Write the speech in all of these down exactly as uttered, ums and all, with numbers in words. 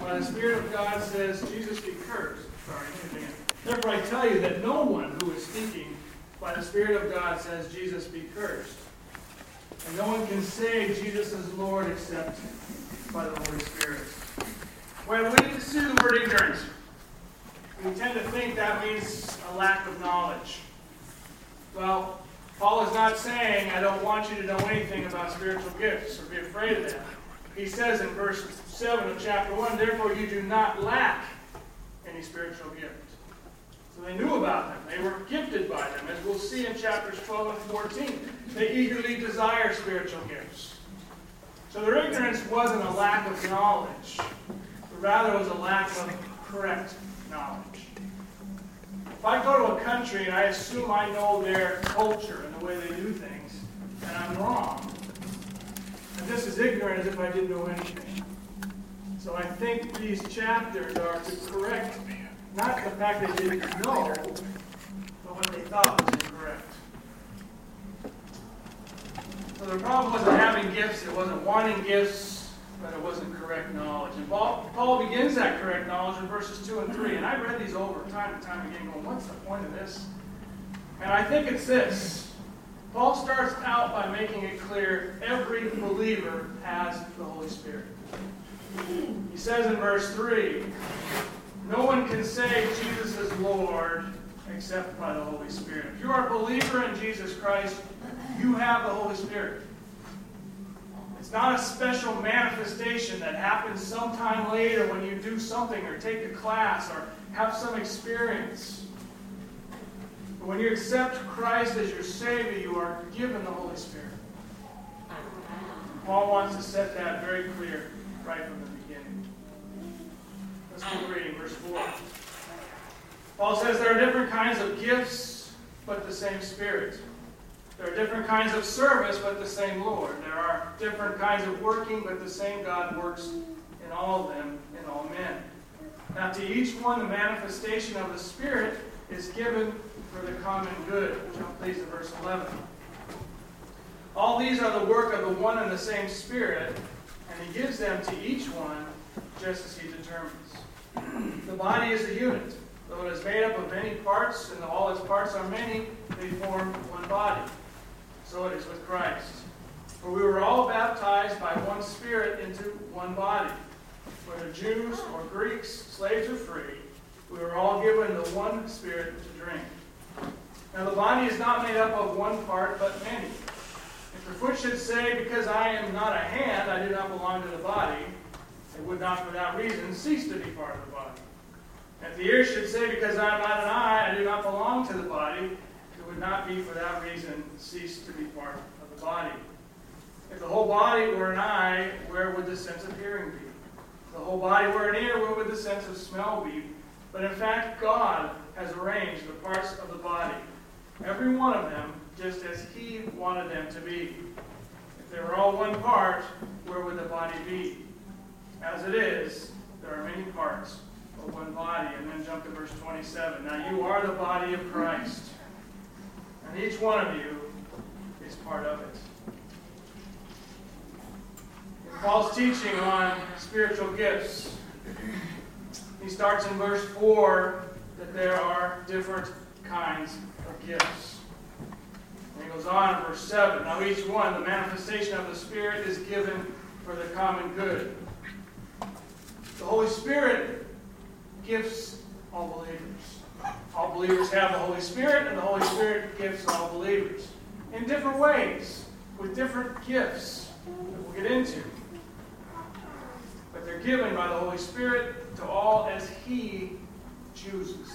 By the Spirit of God says, Jesus be cursed. Sorry, again. Therefore I tell you that no one who is speaking by the Spirit of God says, Jesus be cursed. And no one can say Jesus is Lord except by the Holy Spirit. When we see the word ignorant, we tend to think that means a lack of knowledge. Well, Paul is not saying, I don't want you to know anything about spiritual gifts or be afraid of them. He says in verse seven of chapter one, therefore you do not lack any spiritual gift. So they knew about them. They were gifted by them. As we'll see in chapters twelve and fourteen, they eagerly desire spiritual gifts. So their ignorance wasn't a lack of knowledge, but rather it was a lack of correct knowledge. If I go to a country and I assume I know their culture and the way they do things, and I'm wrong, and this is ignorant as if I didn't know anything. So I think these chapters are to correct not the fact they didn't know, but what they thought was incorrect. So the problem wasn't having gifts, it wasn't wanting gifts, but it wasn't correct knowledge. And Paul, Paul begins that correct knowledge in verses two and three. And I read these over time and time again, going, what's the point of this? And I think it's this. Paul starts out by making it clear every believer has the Holy Spirit. He says in verse three, no one can say Jesus is Lord except by the Holy Spirit. If you are a believer in Jesus Christ, you have the Holy Spirit. It's not a special manifestation that happens sometime later when you do something or take a class or have some experience. But when you accept Christ as your Savior, you are given the Holy Spirit. Paul wants to set that very clear right from the beginning. Let's keep reading, verse four. Paul says there are different kinds of gifts, but the same Spirit. There are different kinds of service, but the same Lord. There are different kinds of working, but the same God works in all of them, in all men. Now to each one, the manifestation of the Spirit is given for the common good. Jump please to verse eleven. All these are the work of the one and the same Spirit, and He gives them to each one just as He determines. The body is a unit. Though it is made up of many parts, and all its parts are many, they form one body. So it is with Christ. For we were all baptized by one Spirit into one body. Whether Jews or Greeks, slaves or free, we were all given the one Spirit to drink. Now the body is not made up of one part, but many. If the foot should say, because I am not a hand, I do not belong to the body, it would not for that reason cease to be part of the body. If the ear should say, because I am not an eye, I do not belong to the body, it would not be for that reason cease to be part of the body. If the whole body were an eye, where would the sense of hearing be? If the whole body were an ear, where would the sense of smell be? But in fact, God has arranged the parts of the body, every one of them, just as He wanted them to be. If they were all one part, where would the body be? As it is, there are many parts, but one body. And then jump to verse twenty-seven. Now you are the body of Christ, and each one of you is part of it. In Paul's teaching on spiritual gifts, he starts in verse four that there are different kinds of gifts. And he goes on in verse seven. Now each one, the manifestation of the Spirit is given for the common good. The Holy Spirit gifts all believers. All believers have the Holy Spirit, and the Holy Spirit gifts all believers. In different ways, with different gifts that we'll get into. But they're given by the Holy Spirit to all as He chooses.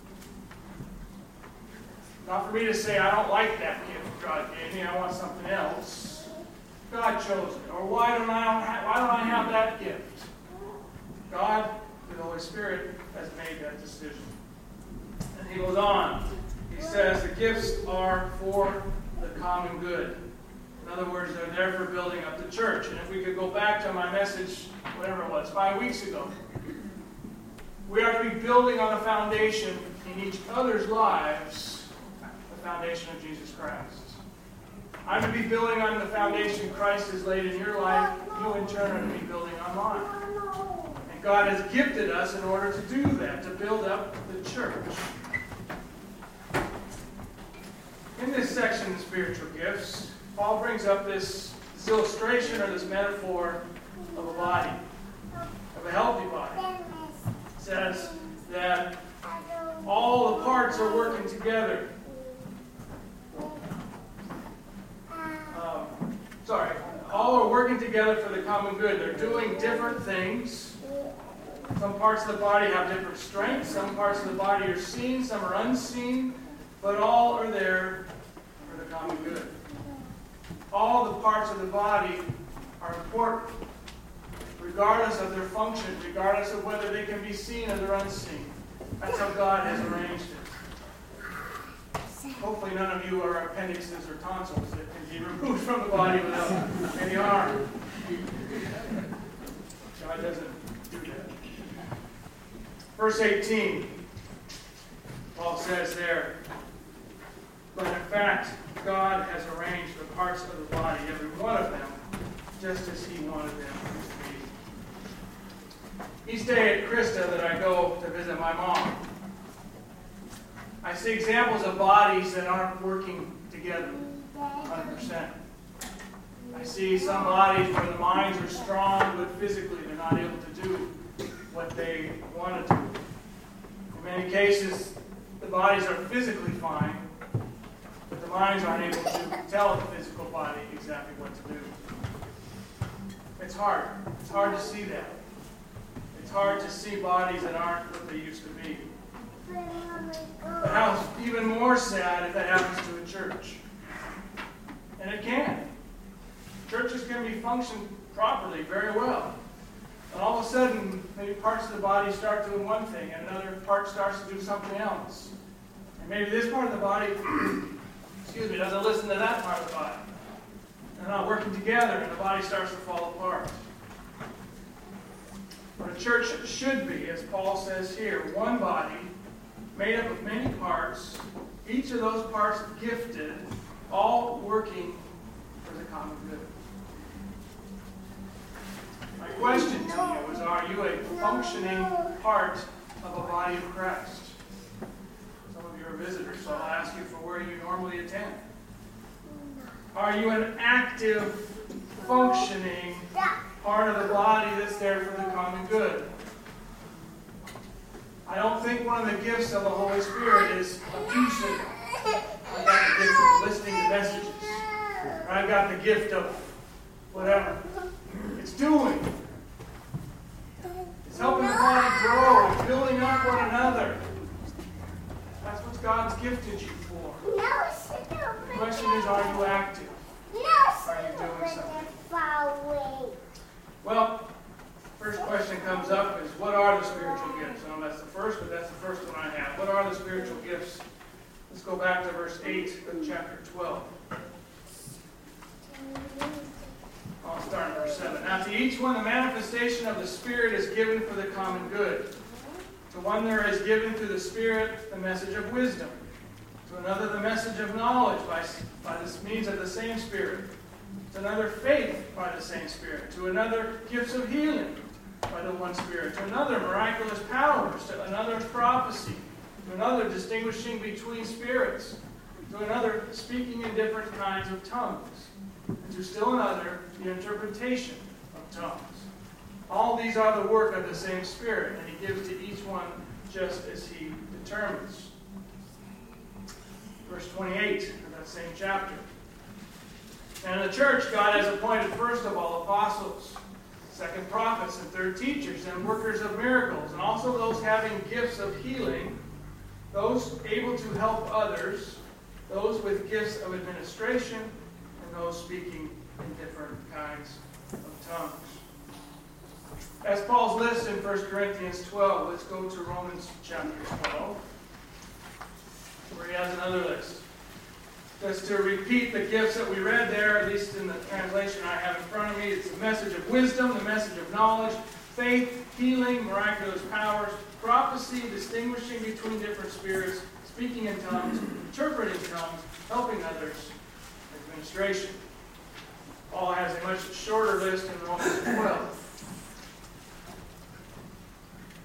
Not for me to say, I don't like that gift God gave me, I want something else. God chose it. Or why don't I, why don't I have that gift? God, through the Holy Spirit, has made that decision. And he goes on. He says the gifts are for the common good. In other words, they're there for building up the church. And if we could go back to my message, whatever it was, five weeks ago, we are to be building on the foundation in each other's lives, the foundation of Jesus Christ. I'm to be building on the foundation Christ has laid in your life. You, in turn, are to be building on mine. God has gifted us in order to do that, to build up the church. In this section, the spiritual gifts, Paul brings up this, this illustration or this metaphor of a body, of a healthy body. It says that all the parts are working together. Um, sorry, all are working together for the common good. They're doing different things. Some parts of the body have different strengths. Some parts of the body are seen, some are unseen, but all are there for the common good. All the parts of the body are important, regardless of their function, regardless of whether they can be seen or they're unseen. That's how God has arranged it. Hopefully none of you are appendixes or tonsils that can be removed from the body without any harm. God doesn't do that. Verse eighteen, Paul says there, but in fact, God has arranged the parts of the body, every one of them, just as He wanted them to be. Each day at Christa that I go to visit my mom, I see examples of bodies that aren't working together one hundred percent. I see some bodies where the minds are strong, but physically they're not able to do what they want to do. In many cases, the bodies are physically fine, but the minds aren't able to tell the physical body exactly what to do. It's hard. It's hard to see that. It's hard to see bodies that aren't what they used to be. But how even more sad if that happens to a church. And it can. Churches can be functioned properly very well. And all of a sudden, maybe parts of the body start doing one thing, and another part starts to do something else. And maybe this part of the body, excuse me, doesn't listen to that part of the body. They're not working together, and the body starts to fall apart. But a church should be, as Paul says here, one body made up of many parts, each of those parts gifted, all working for the common good. My question to you is, are you a functioning part of a body of Christ? Some of you are visitors, so I'll ask you for where you normally attend. Are you an active, functioning part of the body that's there for the common good? I don't think one of the gifts of the Holy Spirit is abusive. I've got the gift of listening to messages. Or I've got the gift of whatever. It's doing. It's helping the body grow. It's building up one another. That's what God's gifted you for. The question is, are you active? Are you doing something? Well, first question comes up is, what are the spiritual gifts? I know that's the first, but that's the first one I have. What are the spiritual gifts? Let's go back to verse eight of chapter twelve. I'll start in verse seven. Now to each one the manifestation of the Spirit is given for the common good. To one there is given through the Spirit the message of wisdom. To another the message of knowledge by, by the means of the same Spirit. To another faith by the same Spirit. To another gifts of healing by the one Spirit. To another miraculous powers. To another prophecy. To another distinguishing between spirits. To another speaking in different kinds of tongues. And to still another the interpretation of tongues. All these are the work of the same Spirit, and He gives to each one just as He determines. Verse twenty-eight of that same chapter. And in the church, God has appointed first of all apostles, second prophets, and third teachers, and workers of miracles, and also those having gifts of healing, those able to help others, those with gifts of administration, and those speaking in different kinds of tongues. As Paul's list in First Corinthians twelve, let's go to Romans chapter twelve, where he has another list. Just to repeat the gifts that we read there, at least in the translation I have in front of me, it's the message of wisdom, the message of knowledge, faith, healing, miraculous powers, prophecy, distinguishing between different spirits, speaking in tongues, interpreting tongues, helping others, administration. Paul has a much shorter list in Romans twelve.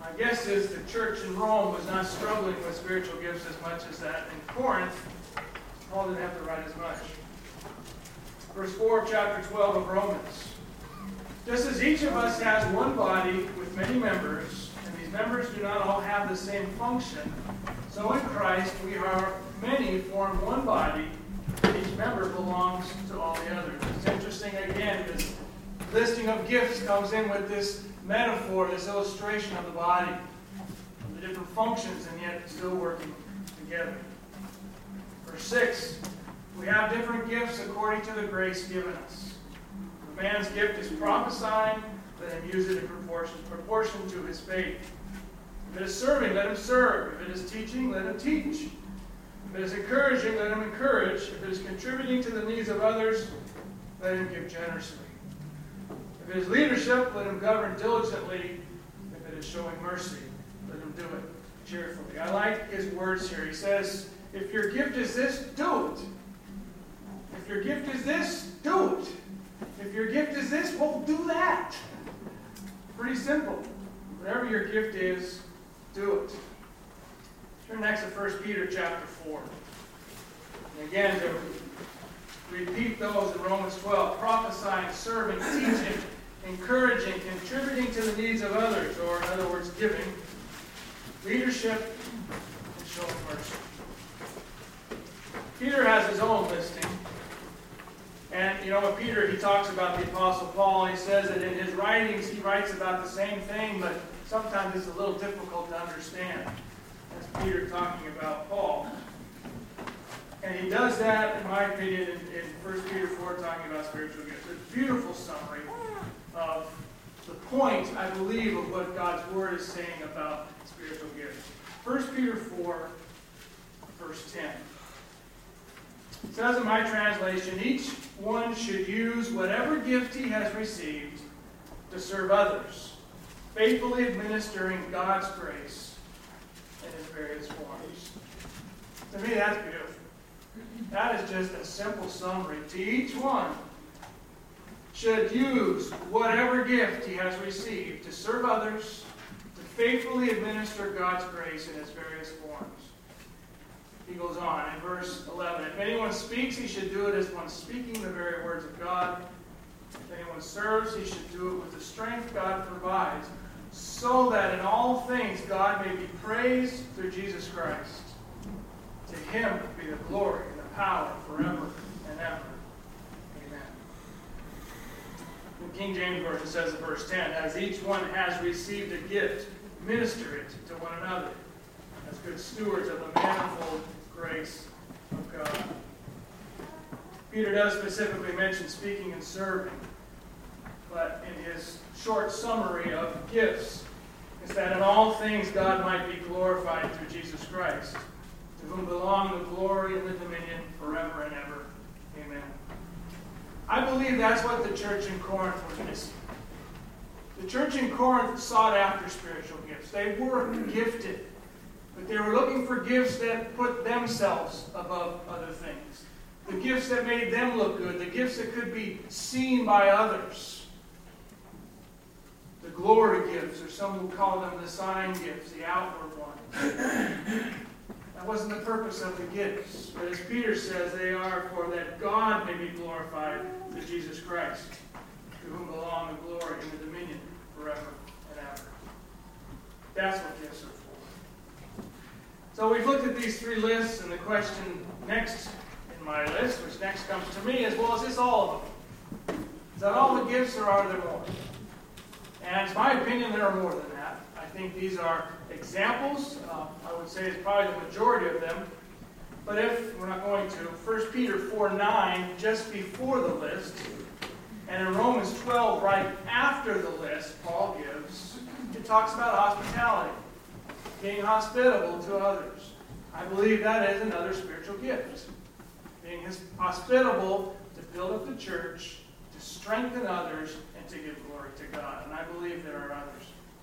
My guess is the church in Rome was not struggling with spiritual gifts as much as that in Corinth. Paul didn't have to write as much. Verse four of chapter twelve of Romans. Just as each of us has one body with many members, and these members do not all have the same function, so in Christ we are many form one body, and each member belongs to all the others. It's interesting again, this listing of gifts comes in with this metaphor, this illustration of the body, of the different functions, and yet still working together. Verse six, we have different gifts according to the grace given us. If a man's gift is prophesying, let him use it in proportion, proportion to his faith. If it is serving, let him serve. If it is teaching, let him teach. If it is encouraging, let him encourage. If it is contributing to the needs of others, let him give generously. If it is leadership, let him govern diligently. If it is showing mercy, let him do it cheerfully. I like his words here. He says, if your gift is this, do it. If your gift is this, do it. If your gift is this, well, do that. Pretty simple. Whatever your gift is, do it. Turn next to First Peter chapter four. And again, to repeat those in Romans twelve, prophesying, serving, teaching, encouraging, contributing to the needs of others, or in other words, giving, leadership, and showing mercy. Peter has his own listing. And, you know, when Peter, he talks about the Apostle Paul, he says that in his writings he writes about the same thing, but sometimes it's a little difficult to understand. That's Peter talking about Paul. And he does that, in my opinion, in, in First Peter four, talking about spiritual gifts. It's a beautiful summary of the point, I believe, of what God's Word is saying about spiritual gifts. First Peter four, verse ten. It says in my translation, each one should use whatever gift he has received to serve others, faithfully administering God's grace in its various forms. To me, that's beautiful. That is just a simple summary. To each one should use whatever gift he has received to serve others, to faithfully administer God's grace in its various forms. He goes on in verse eleven. If anyone speaks, he should do it as one speaking the very words of God. If anyone serves, he should do it with the strength God provides, so that in all things God may be praised through Jesus Christ. To him be the glory and the power forever and ever. Amen. The King James Version says in verse ten, as each one has received a gift, minister it to one another, as good stewards of the manifold grace of God. Peter does specifically mention speaking and serving, but in his short summary of gifts, is that in all things God might be glorified through Jesus Christ, to whom belong the glory and the dominion forever and ever. Amen. I believe that's what the church in Corinth was missing. The church in Corinth sought after spiritual gifts. They were gifted. But they were looking for gifts that put themselves above other things. The gifts that made them look good. The gifts that could be seen by others. The glory gifts, or some will call them the sign gifts, the outward ones. That wasn't the purpose of the gifts. But as Peter says, they are for that God may be glorified through Jesus Christ, to whom belong the glory and the dominion forever and ever. That's what gifts are for. So we've looked at these three lists, and the question next in my list, which next comes to me, is, well, is this all of them? Is that all the gifts, or are there more? And it's my opinion there are more than that. I think these are examples. Uh, I would say it's probably the majority of them. But if we're not going to, First Peter four nine, just before the list, and in Romans twelve, right after the list Paul gives, it talks about hospitality. Being hospitable to others. I believe that is another spiritual gift. Being hospitable to build up the church, to strengthen others, and to give glory to God. And I believe there are others.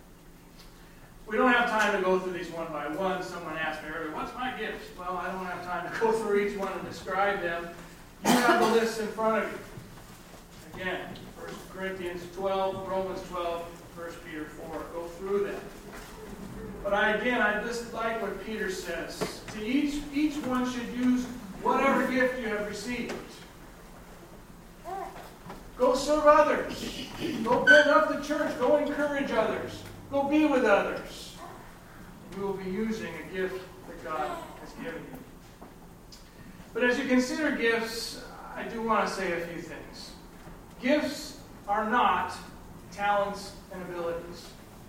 We don't have time to go through these one by one. Someone asked me earlier, what's my gift? Well, I don't have time to go through each one and describe them. You have the list in front of you. Again, First Corinthians twelve, Romans twelve, First Peter four. Go through them. But I, again, I just like what Peter says. To each, each one should use whatever gift you have received. Go serve others. Go build up the church. Go encourage others. Go be with others. And you will be using a gift that God has given you. But as you consider gifts, I do want to say a few things. Gifts are not talents and abilities.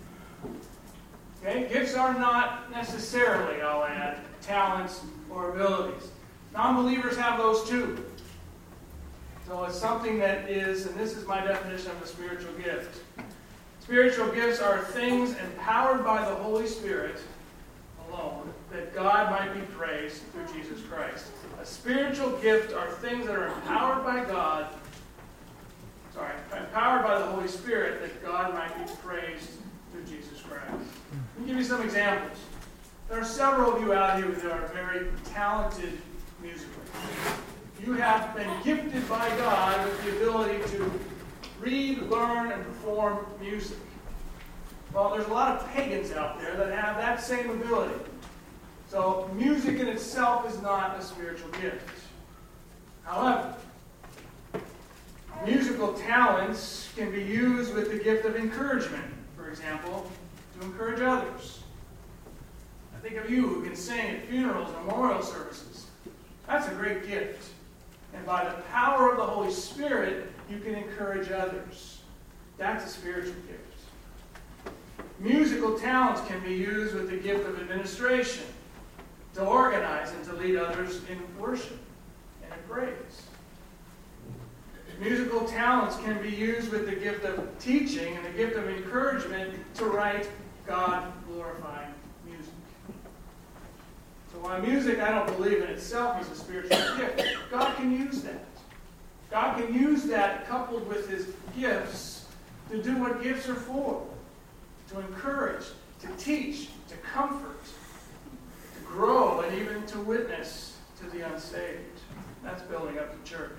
Okay? Gifts are not necessarily, I'll add, talents or abilities. Non-believers have those too. So it's something that is, and this is my definition of a spiritual gift. Spiritual gifts are things empowered by the Holy Spirit alone, that God might be praised through Jesus Christ. A spiritual gift are things that are empowered by God, sorry, empowered by the Holy Spirit, that God might be praised through Jesus Christ. Let me give you some examples. There are several of you out here that are very talented musically. You have been gifted by God with the ability to read, learn, and perform music. Well, there's a lot of pagans out there that have that same ability. So music in itself is not a spiritual gift. However, musical talents can be used with the gift of encouragement, for example, to encourage others. I think of you who can sing at funerals and memorial services. That's a great gift. And by the power of the Holy Spirit, you can encourage others. That's a spiritual gift. Musical talents can be used with the gift of administration, to organize and to lead others in worship and in praise. Musical talents can be used with the gift of teaching and the gift of encouragement to write God-glorifying music. So while music, I don't believe in itself is a spiritual gift, God can use that. God can use that coupled with His gifts to do what gifts are for. To encourage, to teach, to comfort, to grow, and even to witness to the unsaved. That's building up the church.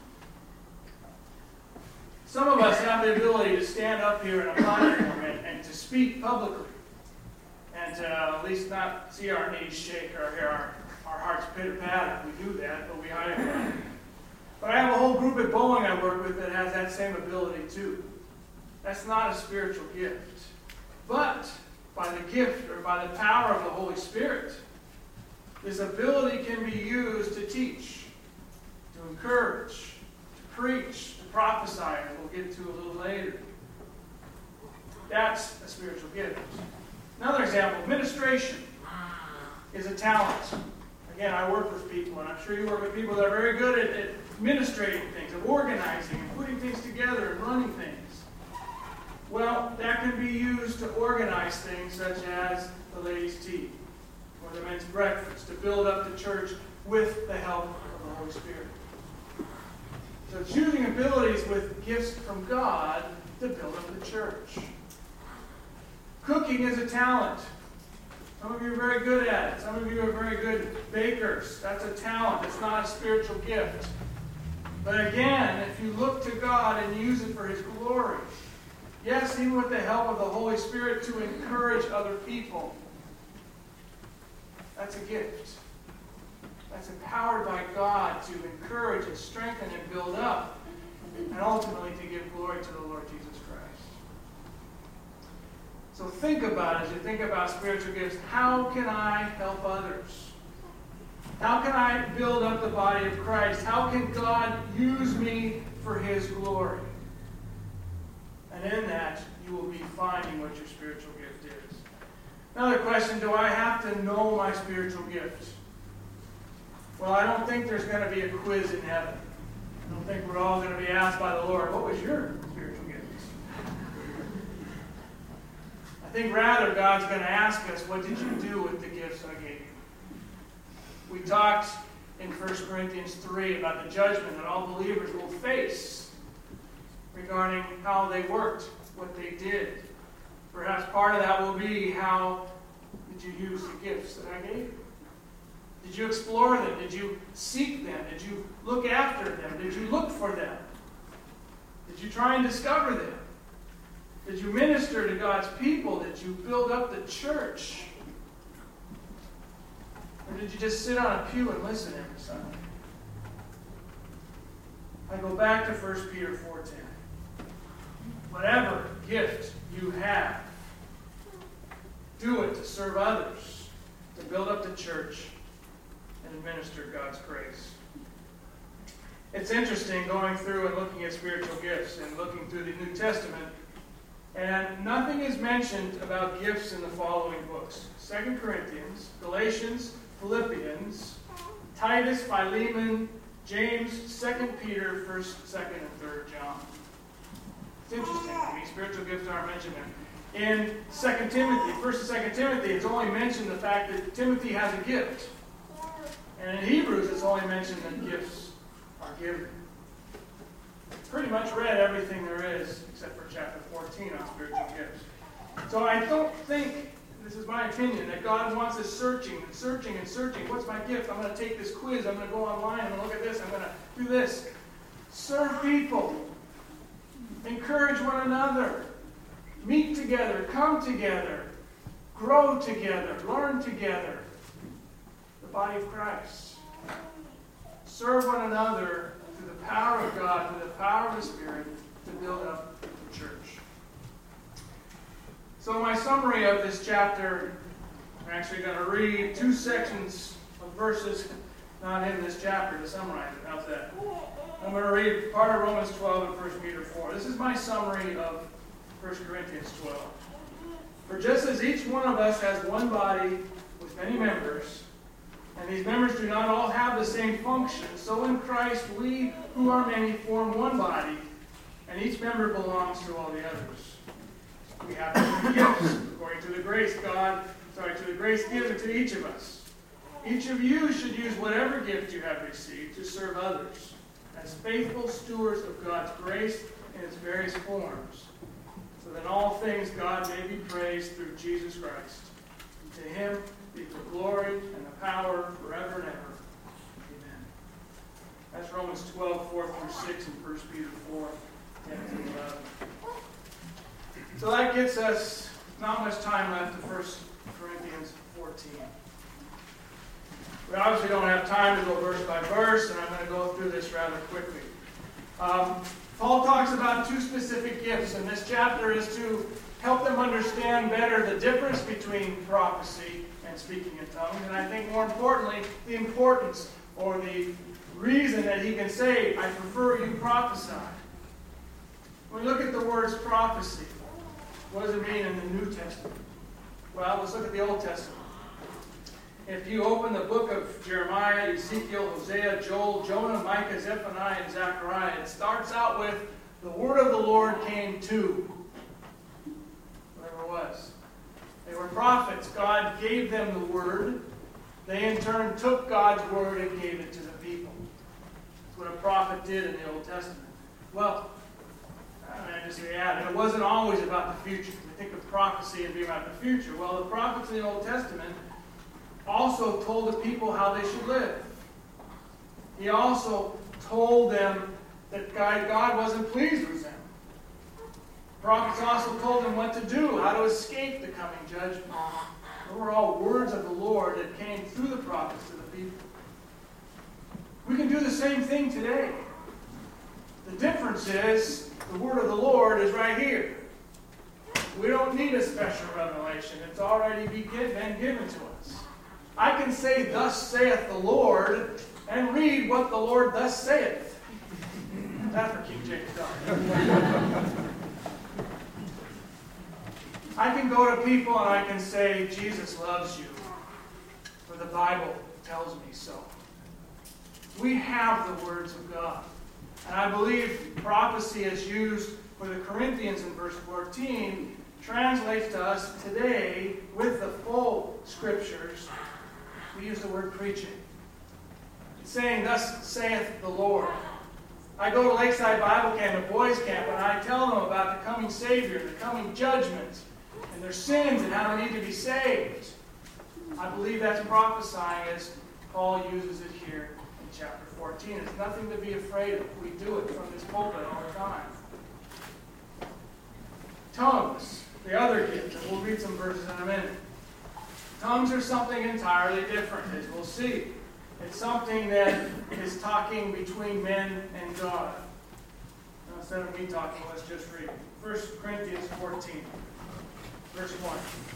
Some of us have the ability to stand up here in a platform and, and to speak publicly. And to uh, at least not see our knees shake or hear our, our hearts pitter-patter. We do that, but we hide it. But I have a whole group at Boeing I work with that has that same ability too. That's not a spiritual gift. But by the gift or by the power of the Holy Spirit, this ability can be used to teach, to encourage, to preach, to prophesy, as we'll get to a little later. That's a spiritual gift. Another example, administration is a talent. Again, I work with people, and I'm sure you work with people that are very good at, at administrating things, of organizing and putting things together and running things. Well, that can be used to organize things such as the ladies' tea or the men's breakfast, to build up the church with the help of the Holy Spirit. So it's using abilities with gifts from God to build up the church. Cooking is a talent. Some of you are very good at it. Some of you are very good bakers. That's a talent. It's not a spiritual gift. But again, if you look to God and use it for His glory, yes, even with the help of the Holy Spirit to encourage other people, that's a gift. That's empowered by God to encourage and strengthen and build up, and ultimately to give glory to the Lord Jesus Christ. So think about it as you think about spiritual gifts. How can I help others? How can I build up the body of Christ? How can God use me for His glory? And in that, you will be finding what your spiritual gift is. Another question, do I have to know my spiritual gift? Well, I don't think there's going to be a quiz in heaven. I don't think we're all going to be asked by the Lord, what was your spiritual gift? I think rather God's going to ask us, what did you do with the gifts I gave you? We talked in First Corinthians three about the judgment that all believers will face regarding how they worked, what they did. Perhaps part of that will be, how did you use the gifts that I gave you? Did you explore them? Did you seek them? Did you look after them? Did you look for them? Did you try and discover them? Did you minister to God's people? Did you build up the church? Or did you just sit on a pew and listen every Sunday? I go back to First Peter four ten. Whatever gift you have, do it to serve others, to build up the church, and administer God's grace. It's interesting going through and looking at spiritual gifts and looking through the New Testament, and nothing is mentioned about gifts in the following books: Second Corinthians, Galatians, Philippians, Titus, Philemon, James, Second Peter, First, Second, and Third John. It's interesting to me. Spiritual gifts aren't mentioned there. In Second Timothy, First and Second Timothy, it's only mentioned the fact that Timothy has a gift. And in Hebrews, it's only mentioned that gifts are given. Pretty much read everything there is, except for chapter fourteen on spiritual gifts. So I don't think, this is my opinion, that God wants us searching and searching and searching. What's my gift? I'm going to take this quiz. I'm going to go online. I'm going to look at this. I'm going to do this. Serve people. Encourage one another. Meet together. Come together. Grow together. Learn together. The body of Christ. Serve one another through the power of God, through the power of the Spirit, to build up the church. So my summary of this chapter, I'm actually going to read two sections of verses not in this chapter to summarize it. How's that? I'm going to read part of Romans twelve and First Peter four. This is my summary of First Corinthians twelve. For just as each one of us has one body with many members, and these members do not all have the same function, so in Christ we who are many form one body, and each member belongs to all the others. We have different gifts according to the grace God, sorry, to the grace given to each of us. Each of you should use whatever gift you have received to serve others as faithful stewards of God's grace in its various forms, so that in all things God may be praised through Jesus Christ. To him be the glory and the power forever and ever. Amen. That's Romans twelve, four through six, and First Peter four, ten through eleven. So that gets us not much time left to First Corinthians fourteen. We obviously don't have time to go verse by verse, and I'm going to go through this rather quickly. Um, Paul talks about two specific gifts, and this chapter is to help them understand better the difference between prophecy and speaking in tongues, and I think more importantly, the importance or the reason that he can say, I prefer you prophesy. When we look at the words prophecy, what does it mean in the New Testament? Well, let's look at the Old Testament. If you open the book of Jeremiah, Ezekiel, Hosea, Joel, Jonah, Micah, Zephaniah, and Zechariah, it starts out with, the word of the Lord came to. Whatever it was. They were prophets. God gave them the word. They in turn took God's word and gave it to the people. That's what a prophet did in the Old Testament. Well, I just say, yeah, it wasn't always about the future. We think of prophecy and being about the future. Well, the prophets in the Old Testament also told the people how they should live. He also told them that God, God wasn't pleased with them. Prophets also told them what to do, how to escape the coming judgment. Those were all words of the Lord that came through the prophets to the people. We can do the same thing today. The difference is the word of the Lord is right here. We don't need a special revelation. It's already been given to us. I can say, thus saith the Lord, and read what the Lord thus saith. That's for King James. I can go to people and I can say, Jesus loves you, for the Bible tells me so. We have the words of God. And I believe prophecy as used for the Corinthians in verse fourteen translates to us today with the full scriptures. We use the word preaching. It's saying, thus saith the Lord. I go to Lakeside Bible Camp, a boys' camp, and I tell them about the coming Savior, the coming judgment, and their sins and how they need to be saved. I believe that's prophesying as Paul uses it here in chapter fourteen. It's nothing to be afraid of. We do it from this pulpit all the time. Tongues, the other gift, and we'll read some verses in a minute. Tongues are something entirely different, as we'll see. It's something that is talking between men and God. Now, instead of me talking, let's just read First Corinthians fourteen, verse one.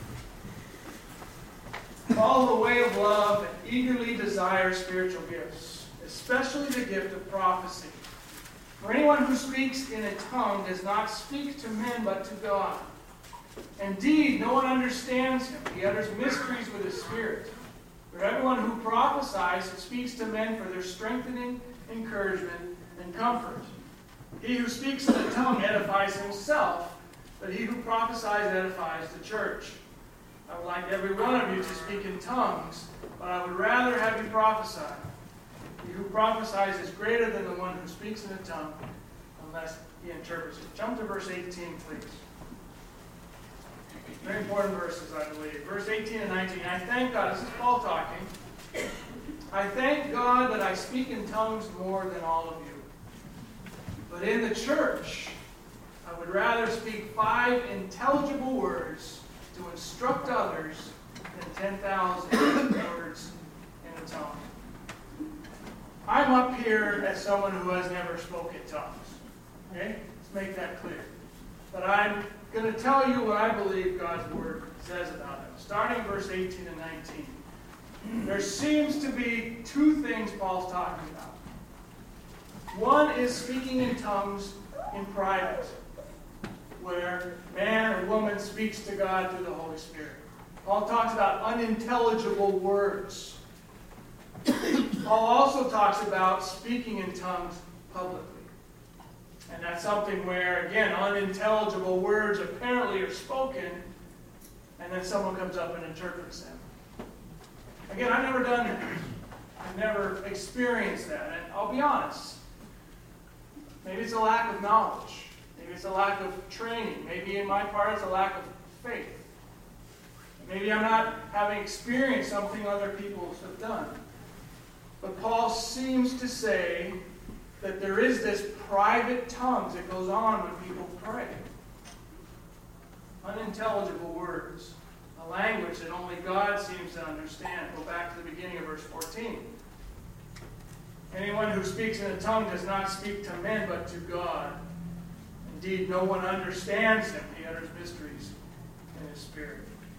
Follow the way of love and eagerly desire spiritual gifts, especially the gift of prophecy. For anyone who speaks in a tongue does not speak to men but to God. Indeed, no one understands him. He utters mysteries with his spirit. For everyone who prophesies speaks to men for their strengthening, encouragement, and comfort. He who speaks in a tongue edifies himself, but he who prophesies edifies the church. I would like every one of you to speak in tongues, but I would rather have you prophesy. He who prophesies is greater than the one who speaks in a tongue, unless he interprets it. Jump to verse eighteen, please. Very important verses, I believe. Verse eighteen and nineteen. I thank God, this is Paul talking. I thank God that I speak in tongues more than all of you. But in the church, I would rather speak five intelligible words to instruct others than ten thousand words in a tongue. I'm up here as someone who has never spoken tongues. Okay? Let's make that clear. But I'm going to tell you what I believe God's Word says about them. Starting verse eighteen and nineteen. There seems to be two things Paul's talking about. One is speaking in tongues in private, where man or woman speaks to God through the Holy Spirit. Paul talks about unintelligible words. Paul also talks about speaking in tongues publicly. And that's something where, again, unintelligible words apparently are spoken, and then someone comes up and interprets them. Again, I've never done that. I've never experienced that. And I'll be honest. Maybe it's a lack of knowledge. Maybe it's a lack of training. Maybe in my part it's a lack of faith. Maybe I'm not having experienced something other people have done. But Paul seems to say that there is this private tongues that goes on when people pray. Unintelligible words. A language that only God seems to understand. Go back to the beginning of verse fourteen. Anyone who speaks in a tongue does not speak to men but to God. Indeed, no one understands him. He utters mysteries in his spirit.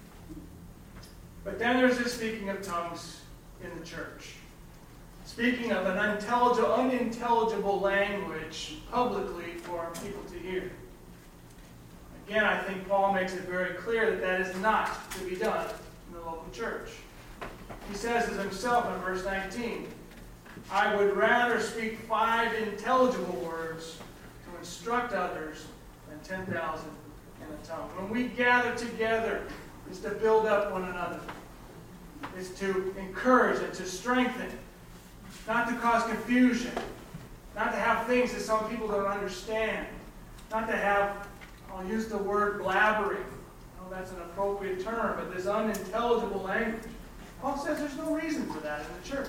But then there's this speaking of tongues in the church. Speaking of an unintelligible, unintelligible language publicly for people to hear. Again, I think Paul makes it very clear that that is not to be done in the local church. He says as himself in verse nineteen, I would rather speak five intelligible words to instruct others than ten thousand in a tongue. When we gather together, it's to build up one another. It's to encourage and to strengthen. Not to cause confusion. Not to have things that some people don't understand. Not to have, I'll use the word blabbering. I know that's an appropriate term, but this unintelligible language. Paul says there's no reason for that in the church.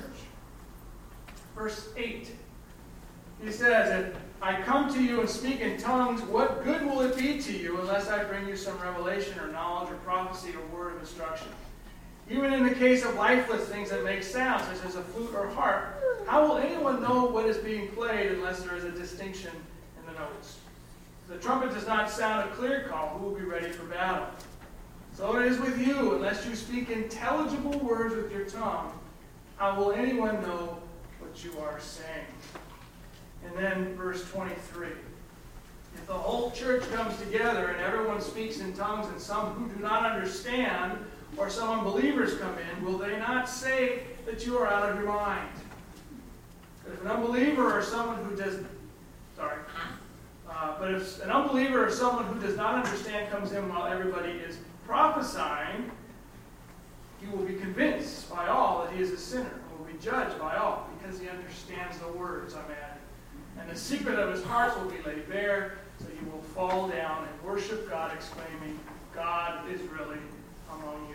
Verse eight. He says, if I come to you and speak in tongues, what good will it be to you unless I bring you some revelation or knowledge or prophecy or word of instruction? Even in the case of lifeless things that make sound, such as a flute or harp, how will anyone know what is being played unless there is a distinction in the notes? If the trumpet does not sound a clear call, who will be ready for battle? So it is with you, unless you speak intelligible words with your tongue, how will anyone know what you are saying? And then verse twenty-three. If the whole church comes together and everyone speaks in tongues and some who do not understand, or some unbelievers come in, will they not say that you are out of your mind? But if an unbeliever or someone who does, sorry, uh, but if an unbeliever or someone who does not understand comes in while everybody is prophesying, he will be convinced by all that he is a sinner, and will be judged by all, because he understands the words I'm adding. And the secret of his heart will be laid bare, so he will fall down and worship God, exclaiming, God is really among you.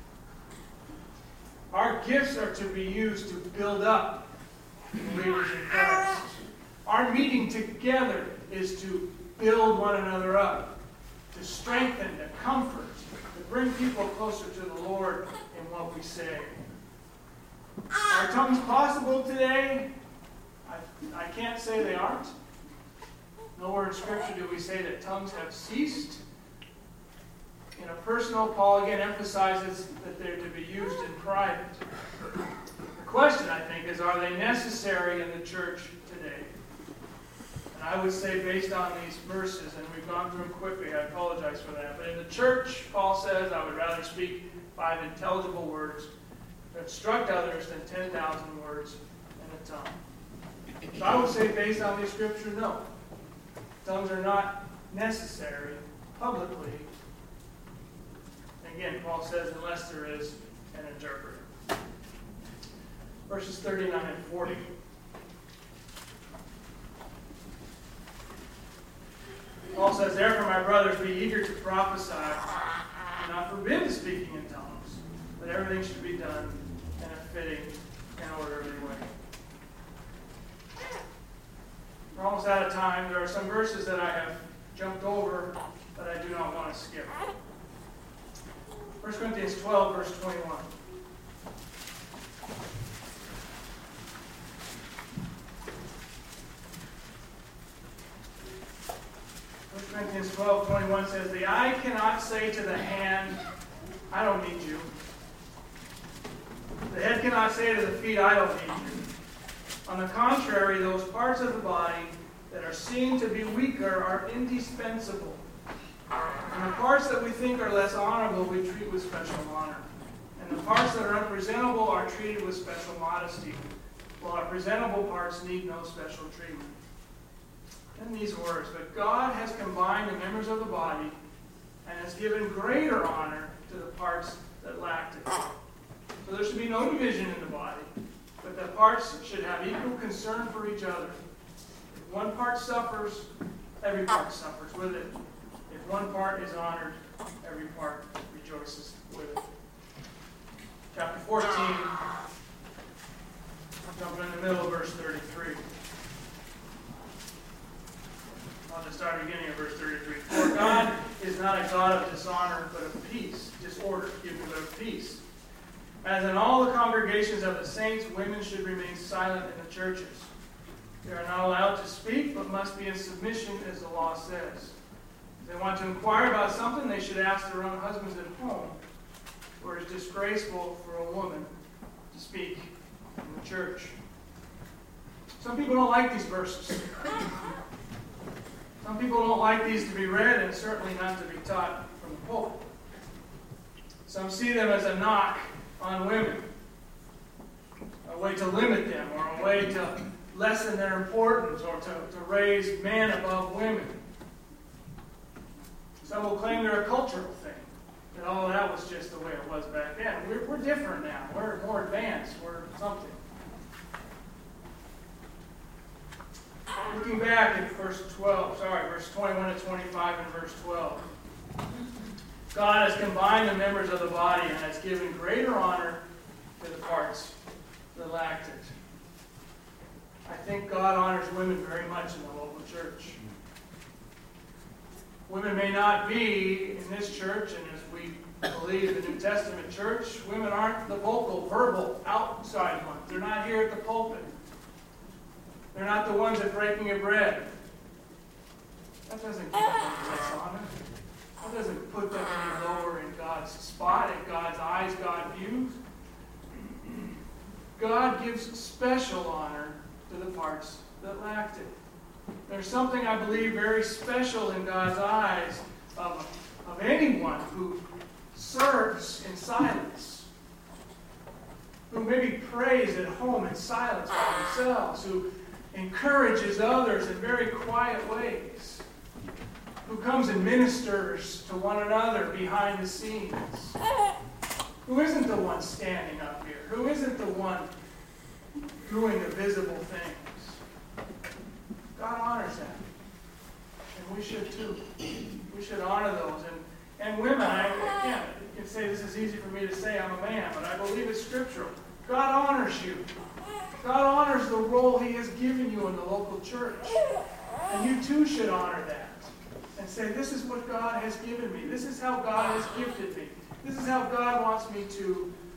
Our gifts are to be used to build up believers in Christ. Our meeting together is to build one another up, to strengthen, to comfort, to bring people closer to the Lord in what we say. Are tongues possible today? I, I can't say they aren't. Nowhere in Scripture do we say that tongues have ceased. In a personal, Paul again emphasizes that they're to be used in private. The question, I think, is, are they necessary in the church today? And I would say, based on these verses, and we've gone through them quickly, I apologize for that, but in the church, Paul says, I would rather speak five intelligible words that instruct others than ten thousand words in a tongue. So I would say, based on these scriptures, no. Tongues are not necessary publicly. Again, Paul says, unless there is an interpreter. Verses thirty-nine and forty. Paul says, therefore, my brothers, be eager to prophesy, do not forbid speaking in tongues, but everything should be done in a fitting and orderly way. We're almost out of time. There are some verses that I have jumped over that I do not want to skip. First Corinthians twelve, verse twenty-one. First Corinthians twelve, twenty-one says, the eye cannot say to the hand, I don't need you. The head cannot say to the feet, I don't need you. On the contrary, those parts of the body that are seen to be weaker are indispensable. And the parts that we think are less honorable we treat with special honor. And the parts that are unpresentable are treated with special modesty, while our presentable parts need no special treatment. In these words, but God has combined the members of the body and has given greater honor to the parts that lacked it. So there should be no division in the body, but the parts should have equal concern for each other. If one part suffers, every part suffers with it. If one part is honored, every part rejoices with it. Chapter fourteen, jumping in the middle of verse thirty-three. I'll just start beginning of verse thirty-three. For God is not a God of dishonor, but of peace, disorder, excuse me, but of peace. As in all the congregations of the saints, women should remain silent in the churches. They are not allowed to speak, but must be in submission, as the law says. If they want to inquire about something, they should ask their own husbands at home, for it is disgraceful for a woman to speak in the church. Some people don't like these verses. Some people don't like these to be read, and certainly not to be taught from the pulpit. Some see them as a knock on women, a way to limit them, or a way to lessen their importance, or to, to raise men above women. Some will claim they're a cultural thing, that all that was just the way it was back then. We're, we're different now. We're more advanced. We're something. Looking back at verse twelve, sorry, verse twenty-one to twenty-five and verse twelve. God has combined the members of the body and has given greater honor to the parts that lacked it. I think God honors women very much in the local church. Women may not be in this church, and as we believe the New Testament church, women aren't the vocal, verbal, outside ones. They're not here at the pulpit. They're not the ones that breaking of bread. That doesn't give them less honor. That doesn't put them any lower in God's spot, in God's eyes, God views. God gives special honor to the parts that lacked it. There's something, I believe, very special in God's eyes of, of anyone who serves in silence, who maybe prays at home in silence by themselves, who encourages others in very quiet ways, who comes and ministers to one another behind the scenes, who isn't the one standing up here, who isn't the one doing the visible things. God honors that. And we should too. We should honor those. And, and women, I, again, you can say this is easy for me to say, I'm a man, but I believe it's scriptural. God honors you. God honors the role He has given you in the local church. And you too should honor that. And say, this is what God has given me. This is how God has gifted me. This is how God wants me to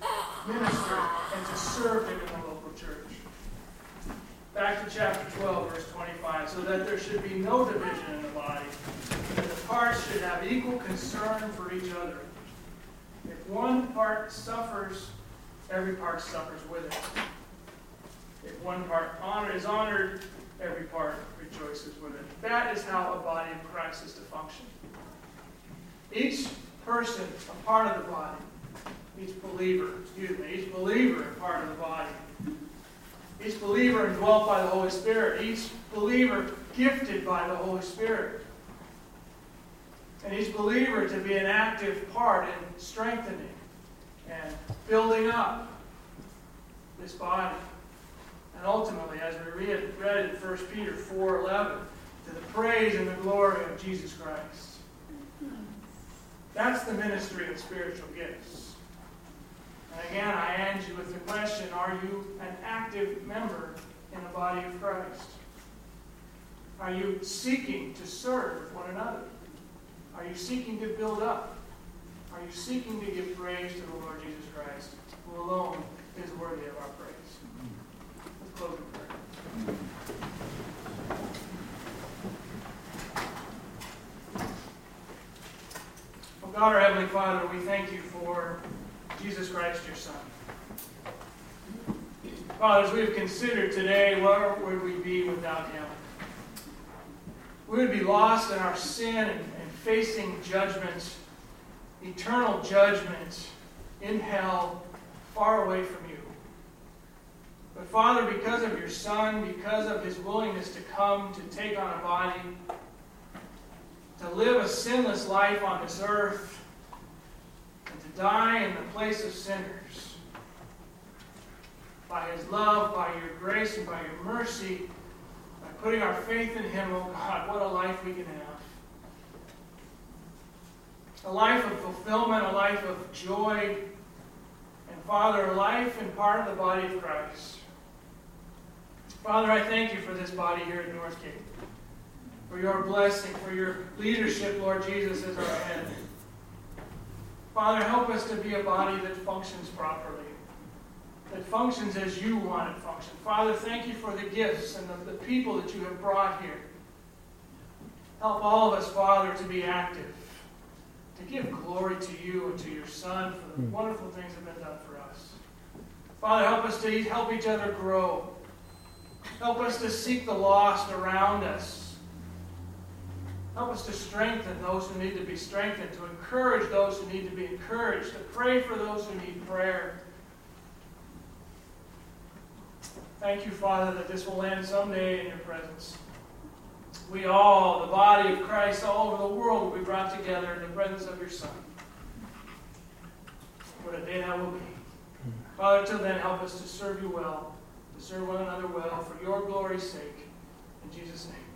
minister and to serve him in the local church. Back to chapter twelve, verse twenty-five. So that there should be no division in the body, but the parts should have equal concern for each other. If one part suffers, every part suffers with it. If one part honor is honored, every part rejoices with it. That is how a body of Christ is to function. Each person, a part of the body, each believer, excuse me, each believer, a part of the body, each believer indwelt by the Holy Spirit, each believer gifted by the Holy Spirit, and each believer to be an active part in strengthening and building up this body. And ultimately, as we read, read in First Peter four eleven, to the praise and the glory of Jesus Christ. That's the ministry of spiritual gifts. And again, I end you with the question, are you an active member in the body of Christ? Are you seeking to serve one another? Are you seeking to build up? Are you seeking to give praise to the Lord Jesus Christ, who alone is worthy of our praise? Let's close in prayer. Oh God, our Heavenly Father, we thank you for Jesus Christ, your Son. Father, as we have considered today, where would we be without him? We would be lost in our sin and, and facing judgment, eternal judgment in hell, far away from you. But Father, because of your Son, because of his willingness to come to take on a body, to live a sinless life on this earth, and to die in the place of sinners, by his love, by your grace, and by your mercy, by putting our faith in him, oh God, what a life we can have. A life of fulfillment, a life of joy, and Father, a life and part of the body of Christ. Father, I thank you for this body here at Northgate, for your blessing, for your leadership, Lord Jesus, as our head. Father, help us to be a body that functions properly, that functions as you want it to function. Father, thank you for the gifts and the, the people that you have brought here. Help all of us, Father, to be active, to give glory to you and to your Son for the wonderful things that have been done for us. Father, help us to help each other grow. Help us to seek the lost around us. Help us to strengthen those who need to be strengthened, to encourage those who need to be encouraged, to pray for those who need prayer. Thank you, Father, that this will end someday in your presence. We all, the body of Christ all over the world, will be brought together in the presence of your Son. What a day that will be. Father, till then, help us to serve you well, to serve one another well, for your glory's sake. In Jesus' name.